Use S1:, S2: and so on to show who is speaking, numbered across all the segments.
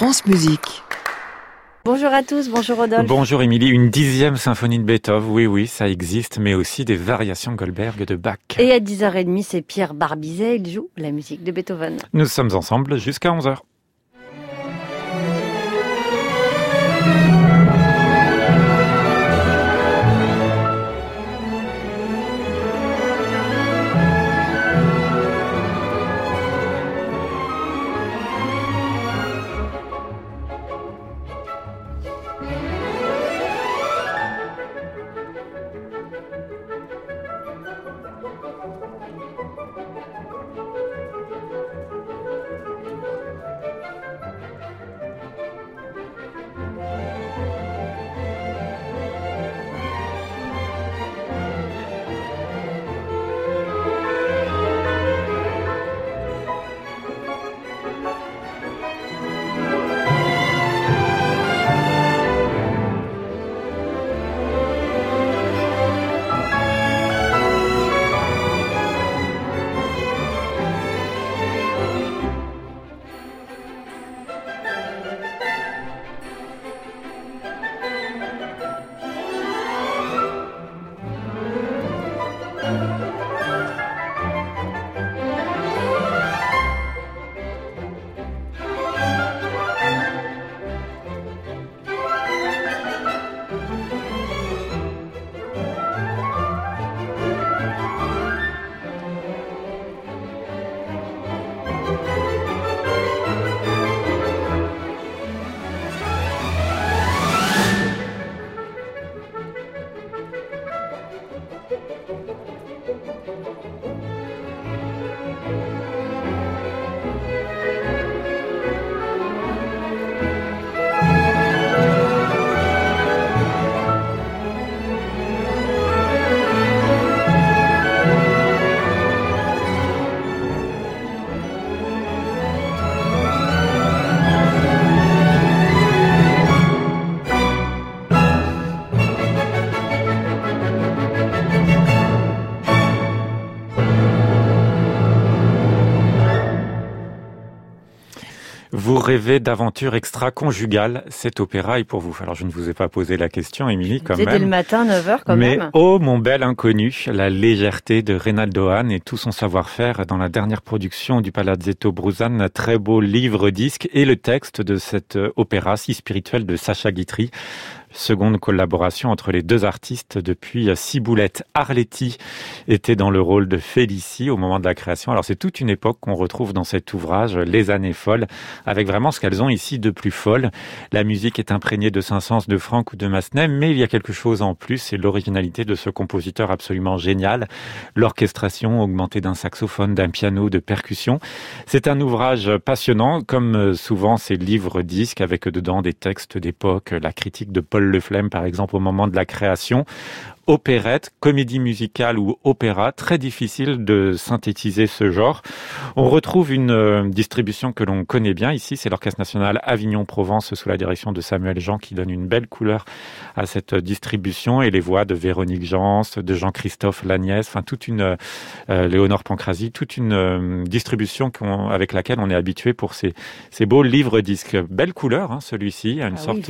S1: France Musique.
S2: Bonjour à tous, bonjour Rodolphe.
S3: Bonjour Émilie, une 10e symphonie de Beethoven, oui, ça existe, mais aussi des variations Goldberg de Bach.
S2: Et à 10h30, c'est Pierre Barbizet, il joue la musique de Beethoven.
S3: Nous sommes ensemble jusqu'à 11h. Vous rêvez d'aventure extra-conjugale, cet opéra est pour vous. Alors je ne vous ai pas posé la question, Émilie, quand même.
S2: Dès le matin, 9h quand
S3: même.
S2: Mais
S3: oh mon bel inconnu, la légèreté de Reynaldo Hahn et tout son savoir-faire dans la dernière production du Palazzetto Bruzane, un très beau livre-disque et le texte de cet opéra si spirituel de Sacha Guitry. Seconde collaboration entre les deux artistes depuis Ciboulette. Arletty était dans le rôle de Félicie au moment de la création. Alors c'est toute une époque qu'on retrouve dans cet ouvrage, les années folles, avec vraiment ce qu'elles ont ici de plus folle. La musique est imprégnée de Saint-Saëns, de Franck ou de Massenet, mais il y a quelque chose en plus, c'est l'originalité de ce compositeur absolument génial. L'orchestration augmentée d'un saxophone, d'un piano, de percussions. C'est un ouvrage passionnant, comme souvent ces livres-disques avec dedans des textes d'époque, la critique de Paul Leflemme, par exemple, au moment de la création. Opérette, comédie musicale ou opéra, très difficile de synthétiser ce genre. On retrouve une distribution que l'on connaît bien ici, c'est l'Orchestre National Avignon-Provence sous la direction de Samuel Jean qui donne une belle couleur à cette distribution et les voix de Véronique Jans, de Jean-Christophe Lagnès, enfin toute une Léonore Pancrazy, toute une distribution avec laquelle on est habitué pour ces beaux livres-disques. Belle couleur, celui-ci, une sorte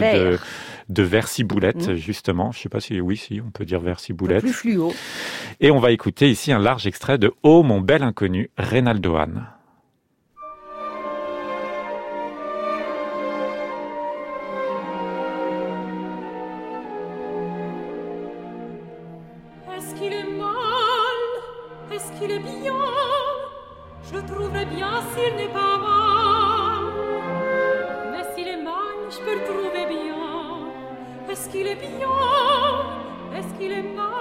S3: de vert ciboulette, justement. Je sais pas si on peut dire vert ciboulette.
S2: Plus fluo.
S3: Et on va écouter ici un large extrait de Oh mon bel inconnu, Reynaldo Hahn.
S4: Est-ce qu'il est mal? Est-ce qu'il est bien? Je le trouverais bien s'il n'est pas mal. Mais s'il est mal, je peux le trouver bien. Est-ce qu'il est bien? Est-ce qu'il est mal?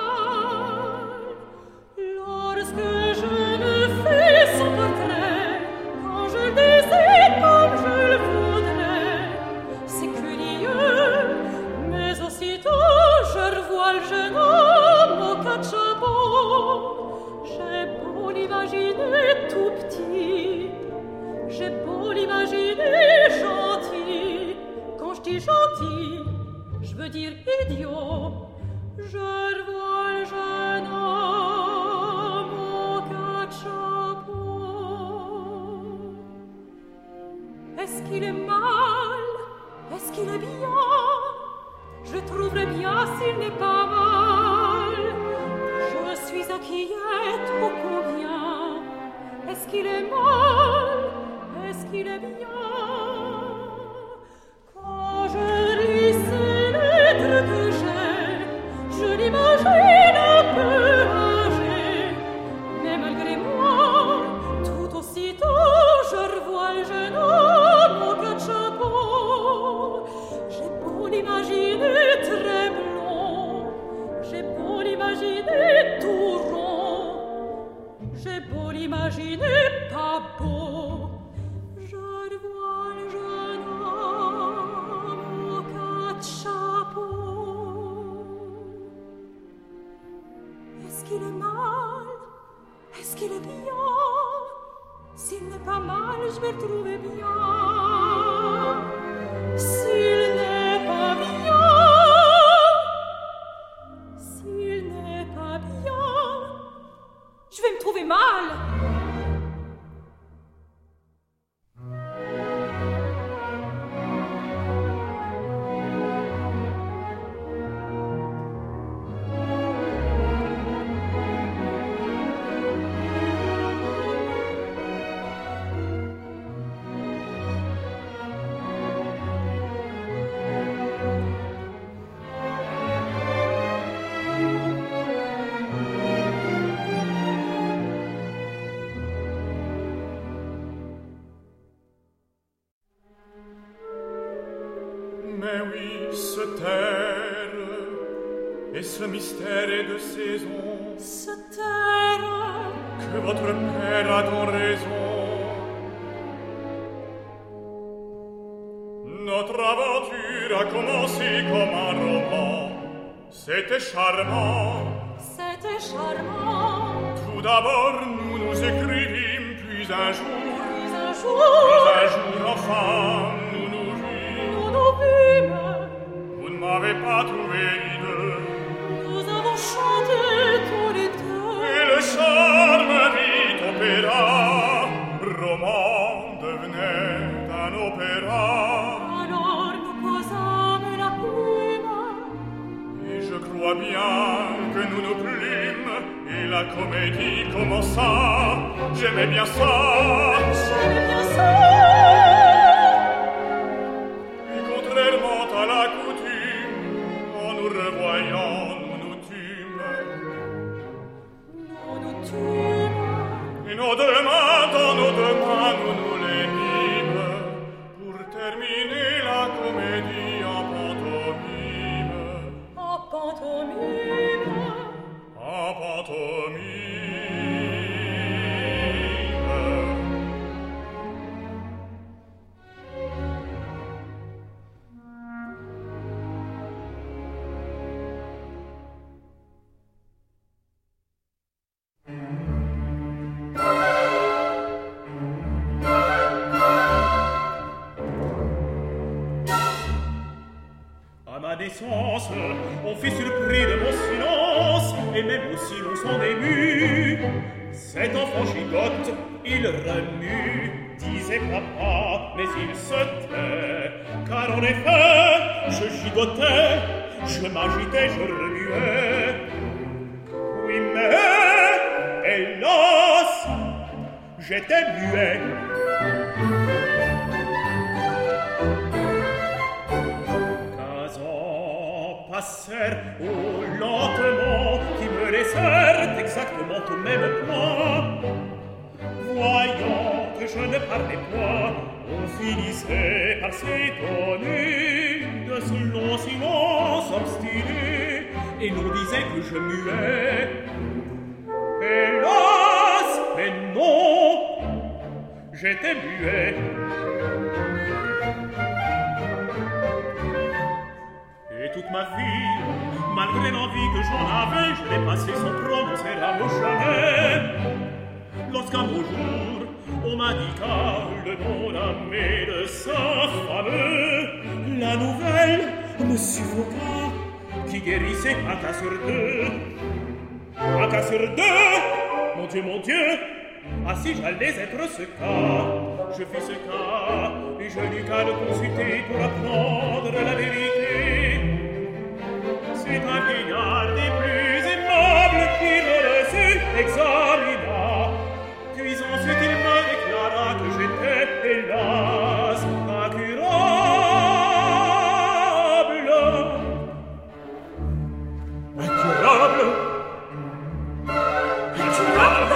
S4: Lorsque je me fais son portrait, quand je le désire comme je le voudrais, c'est curieux, mais aussitôt je revois le jeune homme au quatre chapeaux. J'ai beau l'imaginer tout petit, j'ai beau l'imaginer gentil. Quand je dis gentil, je veux dire idiot. Je revois le jeune homme au quatre chapeaux. Est-ce qu'il est mal? Est-ce qu'il est bien? Je trouverais bien s'il n'est pas mal. Je suis inquiète ô combien. Est-ce qu'il est mal? Est-ce qu'il est bien? Quand je lis ces lettres que j'ai, je l'imagine un peu âgé. Mais malgré moi, tout aussitôt, je revois le jeune homme au queue de chapeau. J'ai beau l'imaginer très blond, j'ai beau l'imaginer tout rond, j'ai beau l'imaginer pas beau, je revois le jeune homme au queue de chapeau. Est-ce qu'il est mal? Est-ce qu'il est bien? S'il n'est pas mal, je vais le trouver bien. S'il n'est pas bien, s'il n'est pas bien, je vais me trouver mal.
S1: Mais oui, ce terre et ce mystère est de saison.
S4: Ce terre
S1: Que votre père a donc raison. Notre aventure a commencé comme un roman. C'était charmant.
S4: c'était charmant.
S1: Tout d'abord, nous nous écrivîmes, puis un jour, enfin, nous nous vîmes. Vous ne m'avez pas trouvé hideux.
S4: Nous avons chanté tous les deux.
S1: Et le charme dit opéra, roman devenait un opéra.
S4: Alors nous posâmes la plume.
S1: Et je crois bien que nous nous plûmes, et la comédie commença. J'aimais bien ça.
S4: J'aimais bien ça.
S1: Et contrairement à la coutume, en nous revoyant, nous nous tûmes.
S4: Nous nous tûmes.
S1: Et nos deux mains, dans nos deux mains, nous nous les mîmes, pour terminer la comédie en pantomime.
S4: En pantomime.
S1: En pantomime.
S5: À ma naissance, on fut surpris de mon silence, et même aussi l'on s'en émut. Cet enfant gigote, il remue, disait papa, mais il se tait. Car en effet, je gigotais, je m'agitais, je remuais. Oui, mais, hélas, j'étais muet. Passèrent, oh, lentement, qui me laissèrent exactement au même point. Voyant que je ne parlais point, on finissait par s'étonner de ce long silence obstiné, et l'on disait que je muais. Hélas, mais non, j'étais muet. Et toute ma vie, malgré l'envie que j'en avais, je l'ai passée sans prononcer un mot jamais. Lorsqu'un beau jour, on m'a dit qu'à le nom d'un médecin fameux, la nouvelle me suffoqua, qui guérissait un cas sur deux. Un cas sur deux, mon Dieu, ah si j'allais être ce cas, je fus ce cas, et je n'eus qu'à le consulter pour apprendre la vérité. C'est un vieillard des plus aimables qui le reçut, examina. Puis ensuite il me déclara que j'étais, hélas, incurable. Incurable? Incurable?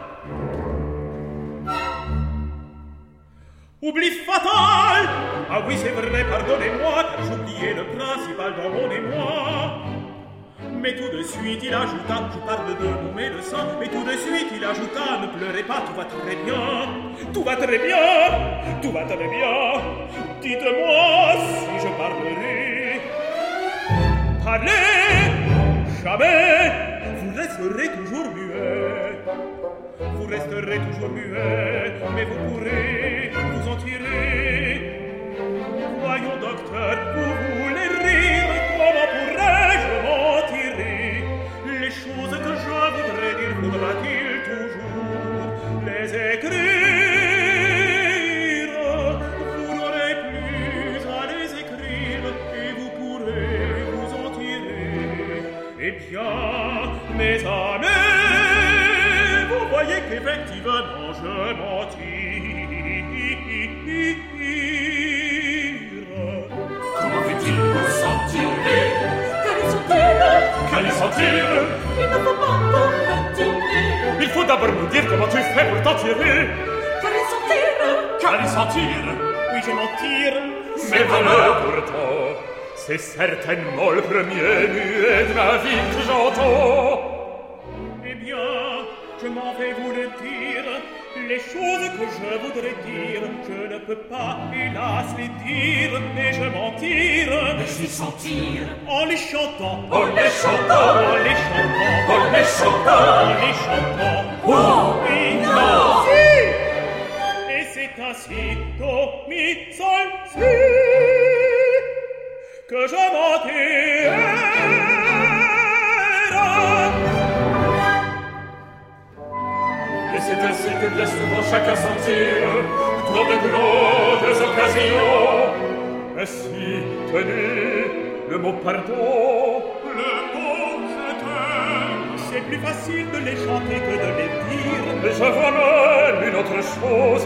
S5: Oubli fatal! Ah oui, c'est vrai, pardonnez-moi, car j'oubliais le principal dans mon émoi. Mais tout de suite il ajouta, je parle de mon médecin, mais tout de suite il ajouta, ne pleurez pas, tout va très bien, tout va très bien, tout va très bien. Dites-moi si je parlerai. Parlez, jamais, vous resterez toujours muet. Vous resterez toujours muet, mais vous pourrez vous en tirer. Voyons, docteur, vous voulez rire, comment pourrais-je m'en tirer? Les choses que je voudrais dire, faudra-t-il toujours les écrire? Vous n'aurez plus à les écrire, et vous pourrez vous en tirer. Eh bien, mes amis, vous voyez qu'effectivement je m'en tire.
S1: Comment fait-il pour s'en tirer?
S4: Quels sont-ils?
S1: Qu'allez s'en tirer?
S4: Il ne faut pas compétiner.
S5: Il faut d'abord me dire comment tu fais pour t'en tirer.
S4: Quels sont-ils?
S1: Qu'allez s'en tirer?
S5: Oui, je m'en tire.
S1: Mais voilà
S5: pourtant, c'est certainement le premier muet de ma vie que j'entends. Eh bien, je m'en vais vous le dire. Les choses que je voudrais dire, je ne peux pas, hélas, les dire, mais je m'en tire.
S1: Mais s'ils s'en tirent
S5: En les chantant,
S1: en les chantant,
S5: en les chantant,
S1: en les chantant,
S5: en les chantant.
S1: Oh,
S5: Oui,
S1: non.
S5: si. Et c'est ainsi, do, mi, sol, si, que je m'en tire.
S1: Et c'est ainsi que bien souvent chacun s'en tire dans de grandes occasions.
S5: Ainsi, tenez, le mot pardon,
S1: Le mot je t'aime,
S5: c'est plus facile de les chanter que de les dire.
S1: mais je vois même une autre chose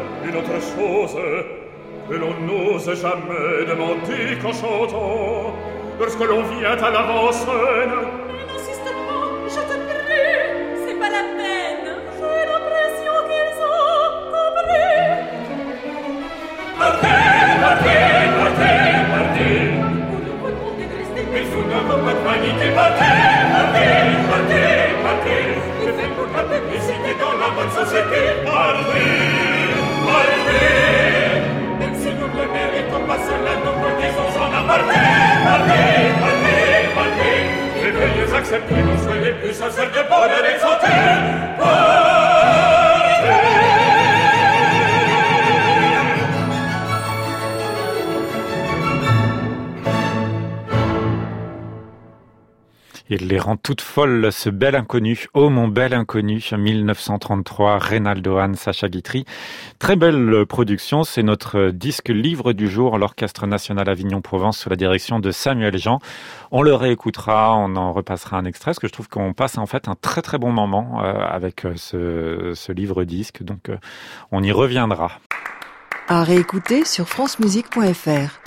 S1: que l'on n'ose jamais demander qu'en chantant. Lorsque l'on vient à l'avant-scène,
S4: N'insiste pas, je te prie. C'est pas la peine. J'ai l'impression qu'ils ont compris.
S1: partez, partez, partez, partez.
S4: Vous ne vous demandez de rester.
S1: Mais vous n'avez pas de vanité, partez, partez, partez, partez. Le fait pour la publicité dans la bonne société, partez, partez. Même si nous ne le méritons pas, cela nous le disons en aparté, partez, partez, partez. Et veuillez accepter nos souhaits les plus sincères de bonheur et de santé,
S3: Il les rend toutes folles, ce bel inconnu. Oh, mon bel inconnu, 1933, Reynaldo Hahn, Sacha Guitry. Très belle production, c'est notre disque livre du jour, l'Orchestre National Avignon-Provence sous la direction de Samuel Jean. On le réécoutera, on en repassera un extrait, parce que je trouve qu'on passe en fait un très très bon moment avec ce livre-disque, donc on y reviendra.
S6: À réécouter sur francemusique.fr.